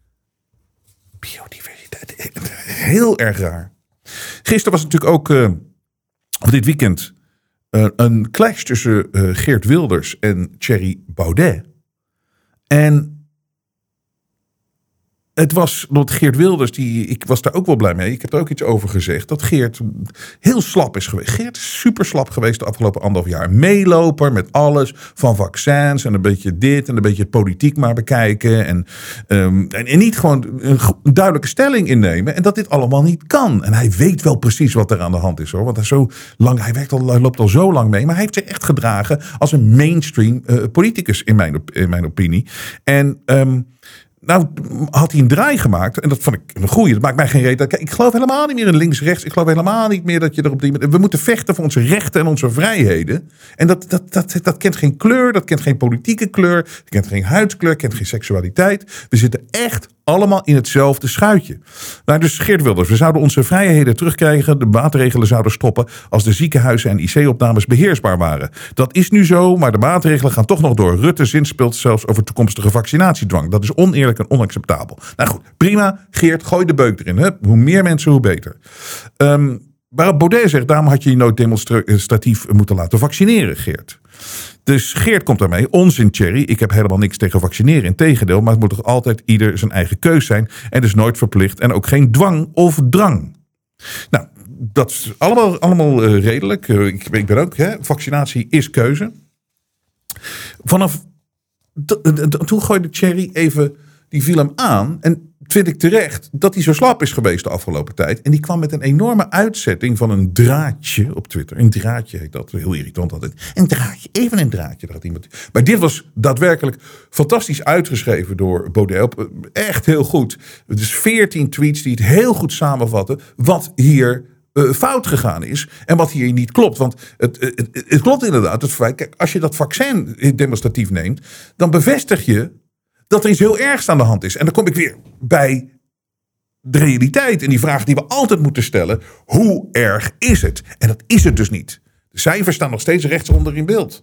Biodiversiteit. Heel erg raar. Gisteren was natuurlijk ook, uh, of dit weekend, uh, een clash tussen uh, Geert Wilders en Thierry Baudet. En het was dat Geert Wilders, die, ik was daar ook wel blij mee. Ik heb er ook iets over gezegd. Dat Geert heel slap is geweest. Geert is super slap geweest de afgelopen anderhalf jaar. Meeloper met alles. Van vaccins en een beetje dit en een beetje het politiek maar bekijken. En, um, en, en niet gewoon een, een duidelijke stelling innemen. En dat dit allemaal niet kan. En hij weet wel precies wat er aan de hand is, hoor. Want hij, zo lang, hij, werkt al, hij loopt al zo lang mee. Maar hij heeft zich echt gedragen als een mainstream uh, politicus in mijn, in mijn opinie. En um, nou had hij een draai gemaakt. En dat vond ik een goeie. Dat maakt mij geen reden. Ik geloof helemaal niet meer in links-rechts. Ik geloof helemaal niet meer dat je erop die. We moeten vechten voor onze rechten en onze vrijheden. En dat, dat, dat, dat kent geen kleur. Dat kent geen politieke kleur. Dat kent geen huidskleur. Dat kent geen seksualiteit. We zitten echt allemaal in hetzelfde schuitje. Nou, dus Geert Wilders, we zouden onze vrijheden terugkrijgen. De maatregelen zouden stoppen als de ziekenhuizen en I C-opnames beheersbaar waren. Dat is nu zo, maar de maatregelen gaan toch nog door. Rutte zinspeelt zelfs over toekomstige vaccinatiedwang. Dat is oneerlijk en onacceptabel. Nou goed, prima. Geert, gooi de beuk erin. Hè? Hoe meer mensen, hoe beter. Um, waarop Baudet zegt, daarom had je je nooit demonstratief moeten laten vaccineren, Geert. Dus Geert komt daarmee. Onzin, Thierry. Ik heb helemaal niks tegen vaccineren. Integendeel, maar het moet toch altijd ieder zijn eigen keus zijn. En dus nooit verplicht. En ook geen dwang of drang. Nou, dat is allemaal, allemaal uh, redelijk. Uh, ik, ik ben ook, hè, vaccinatie is keuze. Vanaf, d- d- d- toen gooide Thierry even, die viel hem aan. En vind ik terecht dat hij zo slap is geweest de afgelopen tijd. En die kwam met een enorme uitzetting van een draadje op Twitter. Een draadje heet dat, heel irritant altijd. Een draadje, even een draadje. Daar had iemand. Maar dit was daadwerkelijk fantastisch uitgeschreven door Baudet. Echt heel goed. Het is veertien tweets die het heel goed samenvatten wat hier uh, fout gegaan is. En wat hier niet klopt. Want het, het, het, het klopt inderdaad. Het feit, kijk, als je dat vaccin demonstratief neemt, dan bevestig je dat er iets heel ergs aan de hand is. En dan kom ik weer bij de realiteit. En die vraag die we altijd moeten stellen. Hoe erg is het? En dat is het dus niet. De cijfers staan nog steeds rechtsonder in beeld.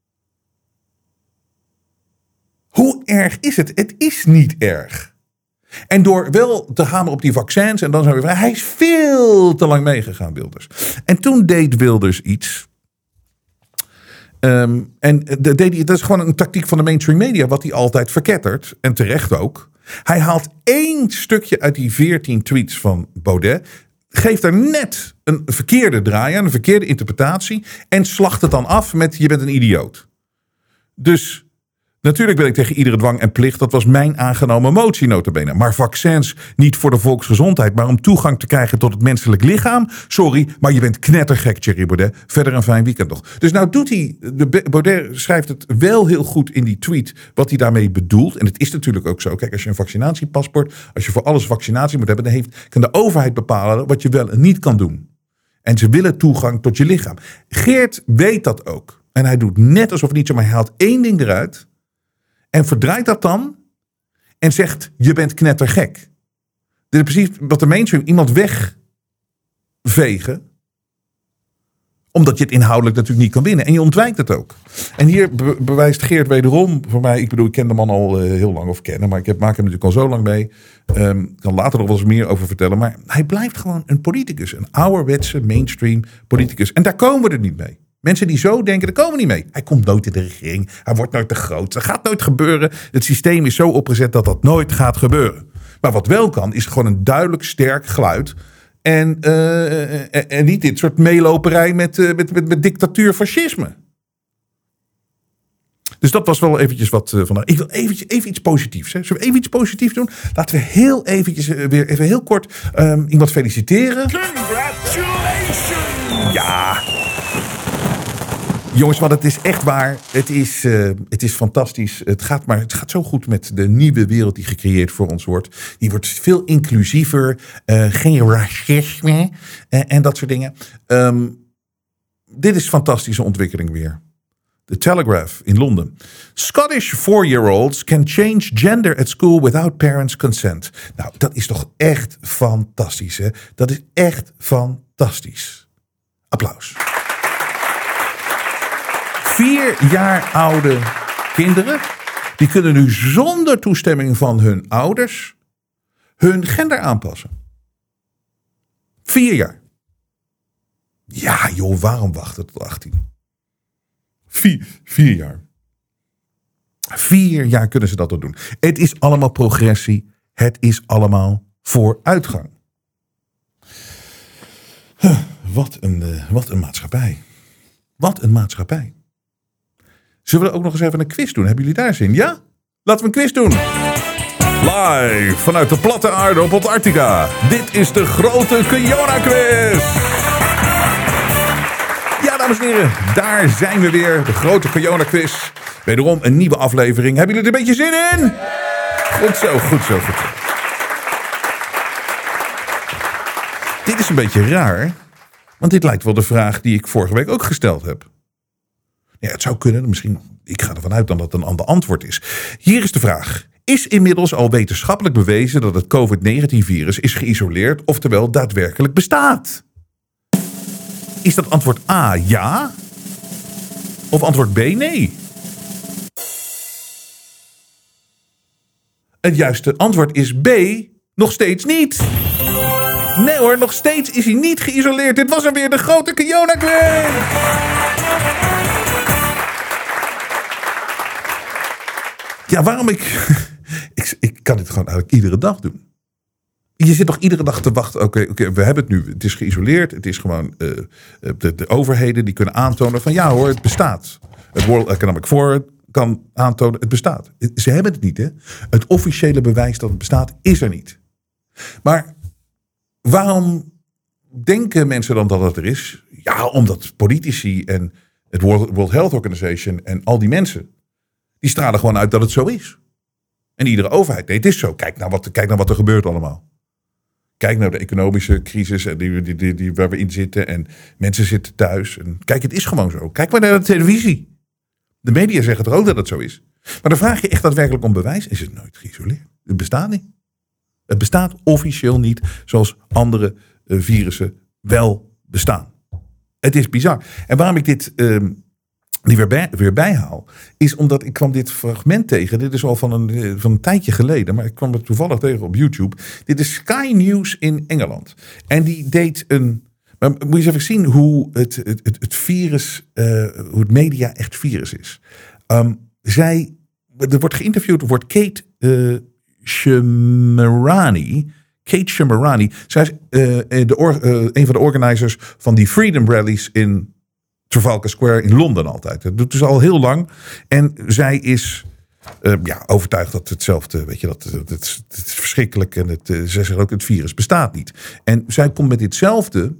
Hoe erg is het? Het is niet erg. En door wel te hameren op die vaccins. En dan zijn we vrij. Hij is veel te lang meegegaan, Wilders. En toen deed Wilders iets. Um, en de, de, dat is gewoon een tactiek van de mainstream media, wat hij altijd verkettert. En terecht ook. Hij haalt één stukje uit die veertien tweets van Baudet. Geeft er net een verkeerde draai aan, een verkeerde interpretatie. En slacht het dan af met je bent een idioot. Dus natuurlijk wil ik tegen iedere dwang en plicht. Dat was mijn aangenomen motie nota bene. Maar vaccins niet voor de volksgezondheid, maar om toegang te krijgen tot het menselijk lichaam. Sorry, maar je bent knettergek, Thierry Baudet. Verder een fijn weekend nog. Dus nou doet hij, de Baudet schrijft het wel heel goed in die tweet wat hij daarmee bedoelt. En het is natuurlijk ook zo. Kijk, als je een vaccinatiepaspoort, als je voor alles vaccinatie moet hebben, dan heeft, kan de overheid bepalen wat je wel en niet kan doen. En ze willen toegang tot je lichaam. Geert weet dat ook. En hij doet net alsof het niet zo, maar hij haalt één ding eruit. En verdraait dat dan en zegt, je bent knettergek. Dit is precies wat de mainstream, iemand wegvegen. Omdat je het inhoudelijk natuurlijk niet kan winnen. En je ontwijkt het ook. En hier be- bewijst Geert wederom voor mij. Ik bedoel, ik ken de man al uh, heel lang of kennen. Maar ik heb, maak hem natuurlijk al zo lang mee. Um, ik kan later nog wel eens meer over vertellen. Maar hij blijft gewoon een politicus. Een ouderwetse mainstream politicus. En daar komen we er niet mee. Mensen die zo denken, daar komen we niet mee. Hij komt nooit in de regering. Hij wordt nooit te groot. Dat gaat nooit gebeuren. Het systeem is zo opgezet dat dat nooit gaat gebeuren. Maar wat wel kan, is gewoon een duidelijk sterk geluid. En, uh, en, en niet dit soort meeloperij met, uh, met, met, met dictatuur, fascisme. Dus dat was wel eventjes wat uh, vandaag. Ik wil eventjes, even iets positiefs. Hè. Zullen we even iets positiefs doen? Laten we heel eventjes, uh, weer even heel kort um, iemand feliciteren. Congratulations! Ja. Jongens, maar het is echt waar. Het is, uh, het is fantastisch. Het gaat, maar het gaat zo goed met de nieuwe wereld die gecreëerd voor ons wordt. Die wordt veel inclusiever. Uh, geen racisme. Uh, en dat soort dingen. Um, dit is fantastische ontwikkeling weer. The Telegraph in Londen. Scottish four-year-olds can change gender at school without parents' consent. Nou, dat is toch echt fantastisch, hè? Dat is echt fantastisch. Applaus. Vier jaar oude kinderen, die kunnen nu zonder toestemming van hun ouders hun gender aanpassen. Vier jaar. Ja joh, waarom wachten tot achttien? Vier, vier jaar. Vier jaar kunnen ze dat al doen. Het is allemaal progressie. Het is allemaal vooruitgang. Huh, wat, een, uh, wat een maatschappij. Wat een maatschappij. Zullen we ook nog eens even een quiz doen? Hebben jullie daar zin? Ja? Laten we een quiz doen. Live vanuit de platte aarde op Antarctica. Dit is de grote Kiona Quiz. Ja, dames en heren, daar zijn we weer. De grote Kiona Quiz. Wederom een nieuwe aflevering. Hebben jullie er een beetje zin in? Goed zo, goed zo, goed zo. Dit is een beetje raar, want dit lijkt wel de vraag die ik vorige week ook gesteld heb. Ja, het zou kunnen, misschien, ik ga ervan uit dat het een ander antwoord is. Hier is de vraag. Is inmiddels al wetenschappelijk bewezen dat het covid negentien virus is geïsoleerd, oftewel daadwerkelijk bestaat? Is dat antwoord A, ja? Of antwoord B, nee? Het juiste antwoord is B, nog steeds niet. Nee hoor, nog steeds is hij niet geïsoleerd. Dit was er weer, de grote Kiona Quiz. Ja, waarom ik, ik... Ik kan dit gewoon eigenlijk iedere dag doen. Je zit toch iedere dag te wachten. Oké, okay, okay, we hebben het nu. Het is geïsoleerd. Het is gewoon... Uh, de, de overheden die kunnen aantonen van... Ja hoor, het bestaat. Het World Economic Forum kan aantonen... Het bestaat. Ze hebben het niet, hè. Het officiële bewijs dat het bestaat is er niet. Maar waarom denken mensen dan dat het er is? Ja, omdat politici en het World, World Health Organization... en al die mensen... die stralen gewoon uit dat het zo is. En iedere overheid, nee, het is zo. Kijk naar wat, kijk naar wat er gebeurt allemaal. Kijk naar de economische crisis die, die, die, die, waar we in zitten. En mensen zitten thuis. En kijk, het is gewoon zo. Kijk maar naar de televisie. De media zeggen toch ook dat het zo is. Maar dan vraag je echt daadwerkelijk om bewijs. Is het nooit geïsoleerd? Het bestaat niet. Het bestaat officieel niet zoals andere uh, virussen wel bestaan. Het is bizar. En waarom ik dit... Uh, die weer, bij, weer bijhaal, is omdat ik kwam dit fragment tegen. Dit is al van een, van een tijdje geleden, maar ik kwam het toevallig tegen op YouTube. Dit is Sky News in Engeland. En die deed een... Maar moet je eens even zien hoe het, het, het, het virus, uh, hoe het media echt virus is. Um, zij, er wordt geïnterviewd, wordt Kate uh, Shemirani... Kate Shemirani. Zij is uh, de or, uh, een van de organizers van die Freedom Rallies in Trafalgar Square in Londen altijd. Dat doet ze al heel lang. En zij is uh, ja, overtuigd dat hetzelfde, weet je, dat het, het, het is verschrikkelijk. En het, uh, zij zegt ook, het virus bestaat niet. En zij komt met ditzelfde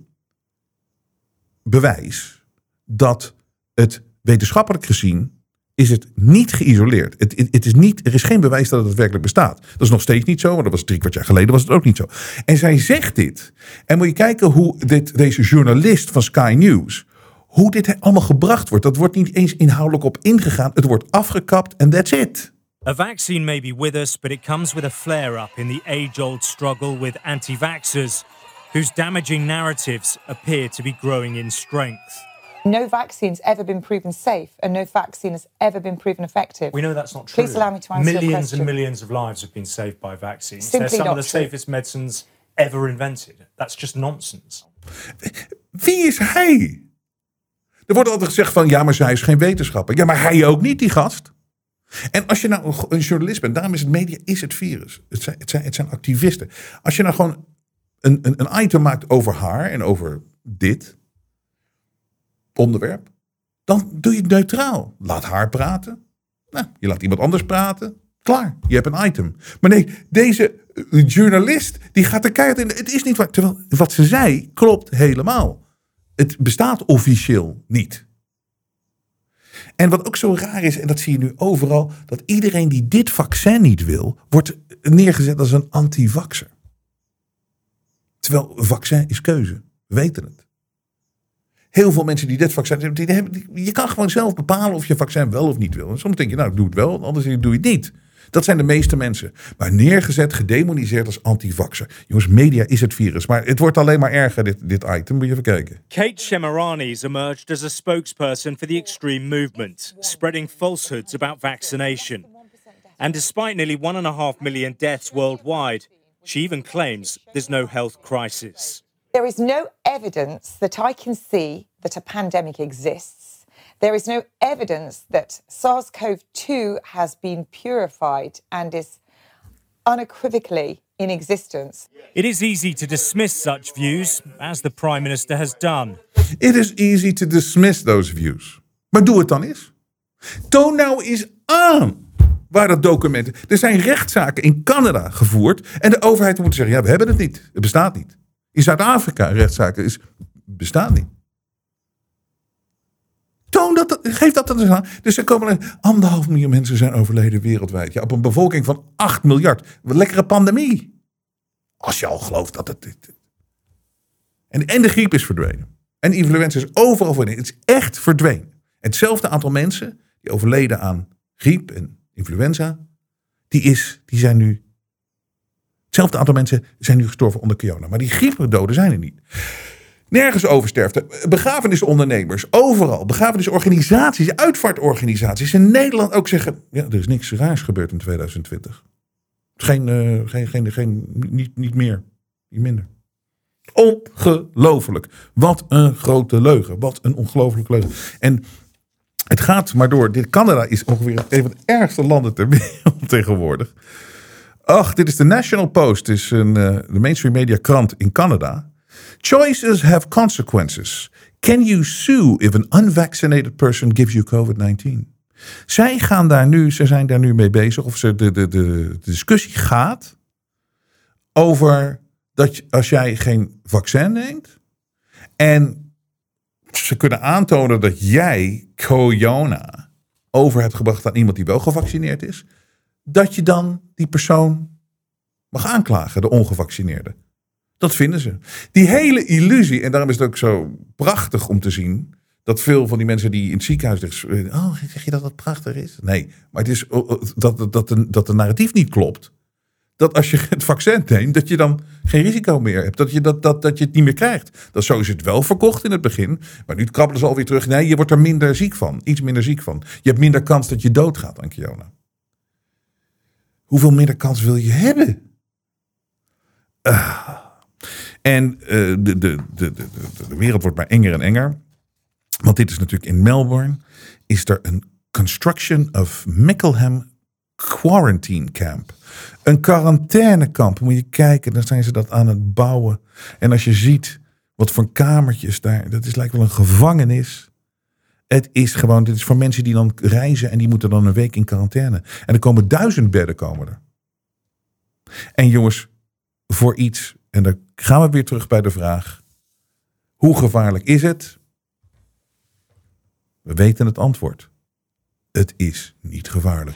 bewijs dat het wetenschappelijk gezien is het niet geïsoleerd. Het, het, het is niet, er is geen bewijs dat het werkelijk bestaat. Dat is nog steeds niet zo, maar dat was drie kwart jaar geleden was het ook niet zo. En zij zegt dit. En moet je kijken hoe dit, deze journalist van Sky News, hoe dit allemaal gebracht wordt. Dat wordt niet eens inhoudelijk op ingegaan. Het wordt afgekapt en that's it. A vaccine may be with us, but it comes with a flare-up in the age-old struggle with anti-vaxxers, whose damaging narratives appear to be growing in strength. No vaccine's ever been proven safe, and no vaccine has ever been proven effective. We know that's not true. Please allow me to answer your Millions question. and millions of lives have been saved by vaccines. Simply They're some not of the true. safest medicines ever invented. That's just nonsense. Wie is hij? Er wordt altijd gezegd van, ja, maar zij is geen wetenschapper. Ja, maar hij ook niet, die gast. En als je nou een journalist bent, daarom is het media is het virus. Het zijn, het zijn, het zijn activisten. Als je nou gewoon een, een, een item maakt over haar en over dit onderwerp, dan doe je het neutraal. Laat haar praten. Nou, je laat iemand anders praten. Klaar, je hebt een item. Maar nee, deze journalist, die gaat er keihard in. Het is niet waar. Terwijl wat ze zei, klopt helemaal. Het bestaat officieel niet. En wat ook zo raar is, en dat zie je nu overal, dat iedereen die dit vaccin niet wil, wordt neergezet als een anti-vaxxer. Terwijl een vaccin is keuze. We weten het. Heel veel mensen die dit vaccin hebben, die hebben die, je kan gewoon zelf bepalen of je vaccin wel of niet wil. En soms denk je, nou, ik doe het wel, anders doe je het niet. Dat zijn de meeste mensen. Maar neergezet, gedemoniseerd als anti-vaxxer. Jongens, media is het virus. Maar het wordt alleen maar erger, dit, dit item. Moet je even kijken. Kate Shemirani's emerged as a spokesperson for the extreme movement, spreading falsehoods about vaccination. And despite nearly one and a half million deaths worldwide, she even claims there's no health crisis. There is no evidence that I can see that a pandemic exists. There is no evidence that SARS-CoV two has been purified and is unequivocally in existence. It is easy to dismiss such views, as the Prime Minister has done. It is easy to dismiss those views. Maar doe het dan eens. Toon nou eens aan waar dat document... Er zijn rechtszaken in Canada gevoerd en de overheid moet zeggen... ja, we hebben het niet. Het bestaat niet. In Zuid-Afrika rechtszaken is bestaat niet. Toon dat, geef dat dan eens aan. Dus er komen er anderhalf miljoen mensen zijn overleden wereldwijd. Ja, op een bevolking van acht miljard. Wat lekkere pandemie. Als je al gelooft dat het... En, en de griep is verdwenen. En de influenza is overal verdwenen. Het is echt verdwenen. Hetzelfde aantal mensen die overleden aan griep en influenza, die, is, die zijn nu... Hetzelfde aantal mensen zijn nu gestorven onder corona. Maar die griepdoden zijn er niet. Nergens oversterfte. Begrafenisondernemers, overal. Begrafenisorganisaties, uitvaartorganisaties in Nederland ook zeggen... ja, er is niks raars gebeurd in tweeduizend twintig. Geen, uh, geen, geen, geen, niet, niet meer, niet minder. Ongelooflijk. Wat een grote leugen. Wat een ongelooflijke leugen. En het gaat maar door. Dit Canada is ongeveer een van de ergste landen ter wereld tegenwoordig. Ach, dit is de National Post. Het is een, uh, de mainstream media krant in Canada. Choices have consequences. Can you sue if an unvaccinated person gives you covid nineteen? Zij gaan daar nu, ze zijn daar nu mee bezig. Of ze, de, de, de, de discussie gaat over dat je, als jij geen vaccin neemt en ze kunnen aantonen dat jij corona over hebt gebracht aan iemand die wel gevaccineerd is, dat je dan die persoon mag aanklagen, de ongevaccineerde. Dat vinden ze. Die hele illusie, en daarom is het ook zo prachtig om te zien dat veel van die mensen die in het ziekenhuis zeggen, oh, zeg je dat dat prachtig is? Nee, maar het is dat, dat, dat, de, dat de narratief niet klopt. Dat als je het vaccin neemt, dat je dan geen risico meer hebt. Dat je, dat, dat, dat je het niet meer krijgt. Dat zo is het wel verkocht in het begin. Maar nu krabbelen ze alweer terug. Nee, je wordt er minder ziek van. Iets minder ziek van. Je hebt minder kans dat je doodgaat aan corona. Hoeveel minder kans wil je hebben? Uh, en uh, de, de, de, de, de, de wereld wordt maar enger en enger. Want dit is natuurlijk in Melbourne. Is er een Construction of Mickleham Quarantine Camp. Een quarantainekamp. Moet je kijken, dan zijn ze dat aan het bouwen. En als je ziet wat voor kamertjes daar. Dat is lijkt wel een gevangenis. Het is gewoon, dit is voor mensen die dan reizen en die moeten dan een week in quarantaine. En er komen duizend bedden komen er. En jongens, voor iets, en dan gaan we weer terug bij de vraag. Hoe gevaarlijk is het? We weten het antwoord. Het is niet gevaarlijk.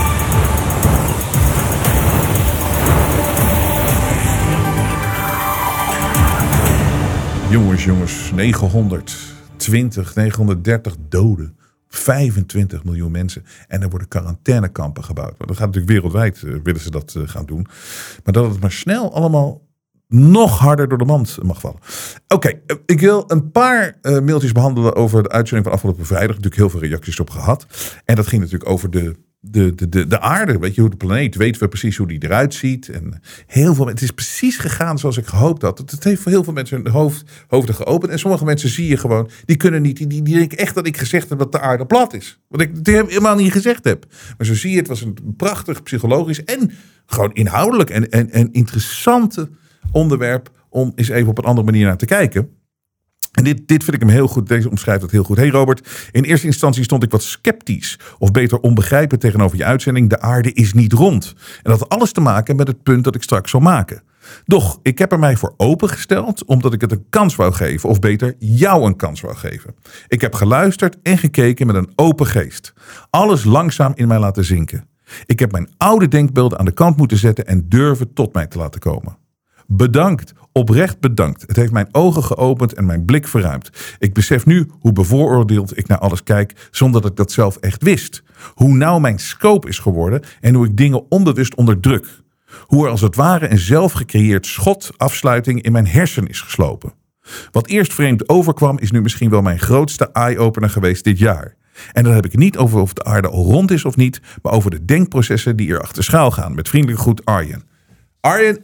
Jongens, jongens, negenhonderdtwintig, negenhonderddertig doden. vijfentwintig miljoen mensen. En er worden quarantainekampen gebouwd. Dat gaat natuurlijk wereldwijd, uh, willen ze dat uh, gaan doen. Maar dat het maar snel allemaal nog harder door de mand mag vallen. Oké, okay, uh, ik wil een paar uh, mailtjes behandelen over de uitzending van afgelopen vrijdag. Natuurlijk heel veel reacties op gehad. En dat ging natuurlijk over de, de, de, de, de aarde. Weet je, hoe de planeet, weten we precies hoe die eruit ziet. En heel veel, het is precies gegaan zoals ik gehoopt had. Het heeft voor heel veel mensen hun hoofd, hoofden geopend. En sommige mensen zie je gewoon, die kunnen niet, die, die denken echt dat ik gezegd heb dat de aarde plat is. Wat ik helemaal niet gezegd heb. Maar zo zie je, het was een prachtig psychologisch en gewoon inhoudelijk en, en, en interessante onderwerp om eens even op een andere manier naar te kijken. En dit, dit vind ik hem heel goed. Deze omschrijft het heel goed. Hey Robert, in eerste instantie stond ik wat sceptisch. Of beter onbegrijpend tegenover je uitzending. De aarde is niet rond. En dat had alles te maken met het punt dat ik straks zal maken. Doch, ik heb er mij voor opengesteld omdat ik het een kans wou geven. Of beter, jou een kans wou geven. Ik heb geluisterd en gekeken met een open geest. Alles langzaam in mij laten zinken. Ik heb mijn oude denkbeelden aan de kant moeten zetten en durven tot mij te laten komen. Bedankt, oprecht bedankt. Het heeft mijn ogen geopend en mijn blik verruimd. Ik besef nu hoe bevooroordeeld ik naar alles kijk zonder dat ik dat zelf echt wist. Hoe nauw mijn scope is geworden en hoe ik dingen onbewust onderdruk. Hoe er als het ware een zelfgecreëerd schot afsluiting in mijn hersen is geslopen. Wat eerst vreemd overkwam is nu misschien wel mijn grootste eye-opener geweest dit jaar. En dan heb ik het niet over of de aarde al rond is of niet, maar over de denkprocessen die er achter schuil gaan. Met vriendelijke groet Arjen. Arjen,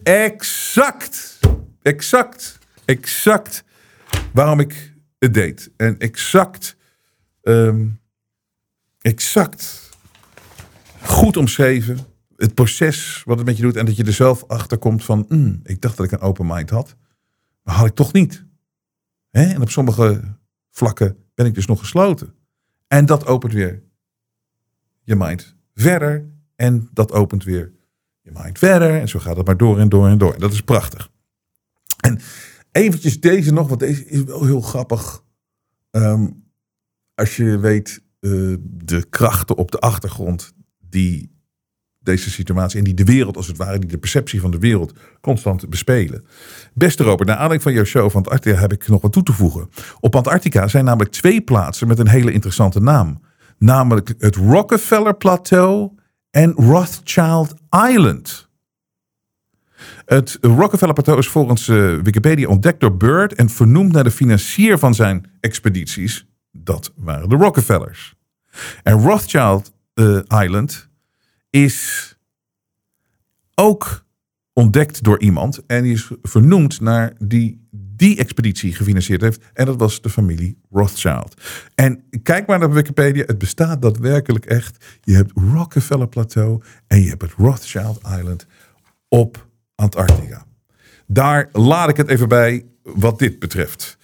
exact, exact, exact waarom ik het deed. En exact, um, exact goed omschreven. het proces wat het met je doet en dat je er zelf achter komt van, mm, ik dacht dat ik een open mind had, maar had ik toch niet. Hè? En op sommige vlakken ben ik dus nog gesloten. En dat opent weer je mind verder en dat opent weer je mind verder en zo gaat het maar door en door en door. En dat is prachtig. En eventjes deze nog, want deze is wel heel grappig. Um, als je weet uh, de krachten op de achtergrond die deze situatie en die de wereld als het ware, die de perceptie van de wereld constant bespelen. Beste Robert, naar aanleiding van jouw show van Antarctica heb ik nog wat toe te voegen. Op Antarctica zijn namelijk twee plaatsen met een hele interessante naam. Namelijk het Rockefeller Plateau en Rothschild Island. Het Rockefeller Plateau is volgens uh, Wikipedia ontdekt door Byrd en vernoemd naar de financier van zijn expedities. Dat waren de Rockefellers. En Rothschild uh, Island is ook ontdekt door iemand en die is vernoemd naar die die expeditie gefinancierd heeft. En dat was de familie Rothschild. En kijk maar naar Wikipedia. Het bestaat daadwerkelijk echt. Je hebt Rockefeller Plateau en je hebt het Rothschild Island op Antarctica. Daar laat ik het even bij wat dit betreft.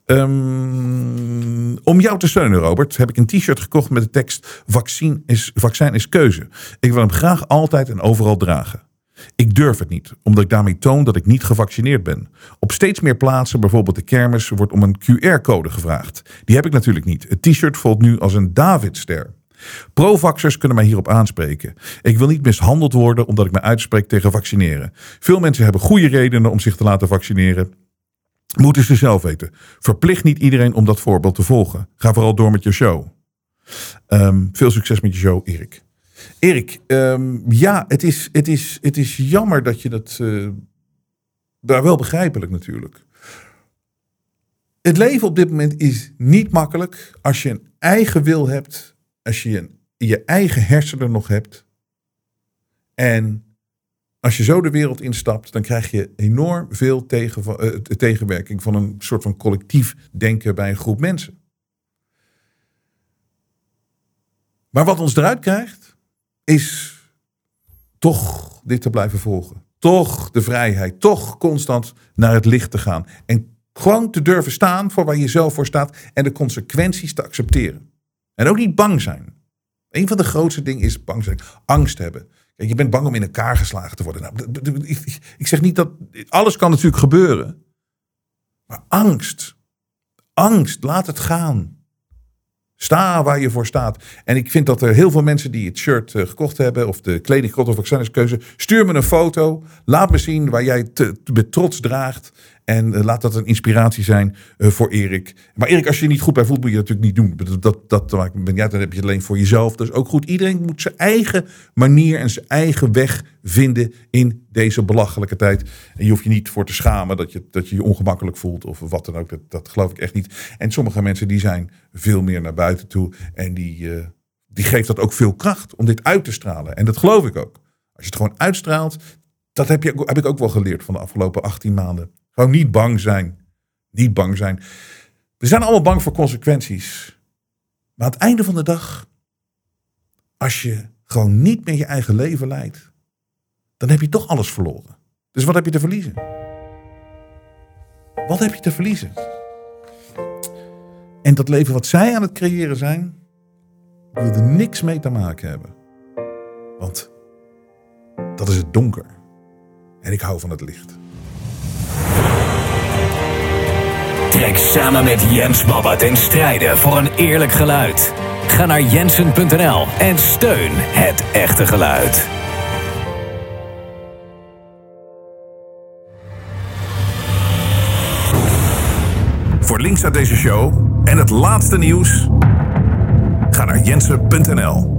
Um, om jou te steunen, Robert, heb ik een t-shirt gekocht met de tekst vaccin is, vaccin is keuze. Ik wil hem graag altijd en overal dragen. Ik durf het niet, omdat ik daarmee toon dat ik niet gevaccineerd ben. Op steeds meer plaatsen, bijvoorbeeld de kermis, wordt om een Q R-code gevraagd. Die heb ik natuurlijk niet. Het t-shirt voelt nu als een Davidster. Pro-vaxxers kunnen mij hierop aanspreken. Ik wil niet mishandeld worden omdat ik me uitspreek tegen vaccineren. Veel mensen hebben goede redenen om zich te laten vaccineren. Moeten ze zelf weten. Verplicht niet iedereen om dat voorbeeld te volgen. Ga vooral door met je show. Um, veel succes met je show, Erik. Erik, um, ja, het is, het, is, het is jammer dat je dat... Uh, daar wel begrijpelijk natuurlijk. Het leven op dit moment is niet makkelijk als je een eigen wil hebt. Als je een, je eigen hersenen nog hebt. En als je zo de wereld instapt, dan krijg je enorm veel tegen, uh, tegenwerking van een soort van collectief denken bij een groep mensen. Maar wat ons eruit krijgt, is toch dit te blijven volgen. Toch de vrijheid, toch constant naar het licht te gaan. En gewoon te durven staan voor waar je zelf voor staat en de consequenties te accepteren. En ook niet bang zijn. Een van de grootste dingen is bang zijn, angst hebben. Je bent bang om in elkaar geslagen te worden. Nou, ik zeg niet dat... Alles kan natuurlijk gebeuren. Maar angst. Angst. Laat het gaan. Sta waar je voor staat. En ik vind dat er heel veel mensen die het shirt uh, gekocht hebben. Of de kleding gekocht of vaccinaskeuze. Stuur me een foto. Laat me zien waar jij te, te, met trots draagt. En uh, laat dat een inspiratie zijn uh, voor Erik. Maar Erik, als je je niet goed bij voelt, moet je dat natuurlijk niet doen. Dat, dat, dat, ja, dan heb je het alleen voor jezelf. Dat is ook goed. Iedereen moet zijn eigen manier en zijn eigen weg vinden in deze belachelijke tijd. En je hoeft je niet voor te schamen dat je dat je, je ongemakkelijk voelt of wat dan ook. Dat, dat geloof ik echt niet. En sommige mensen die zijn veel meer naar buiten toe. En die, uh, die geeft dat ook veel kracht om dit uit te stralen. En dat geloof ik ook. Als je het gewoon uitstraalt, dat heb, je, heb ik ook wel geleerd van de afgelopen achttien maanden. Gewoon niet bang zijn. Niet bang zijn. We zijn allemaal bang voor consequenties. Maar aan het einde van de dag, als je gewoon niet meer je eigen leven leidt, dan heb je toch alles verloren. Dus wat heb je te verliezen? Wat heb je te verliezen? En dat leven wat zij aan het creëren zijn, wil er niks mee te maken hebben. Want dat is het donker. En ik hou van het licht. Trek samen met Jens Babba ten strijde voor een eerlijk geluid. Ga naar jensen punt n l en steun het echte geluid. Voor links uit deze show en het laatste nieuws, ga naar jensen punt n l.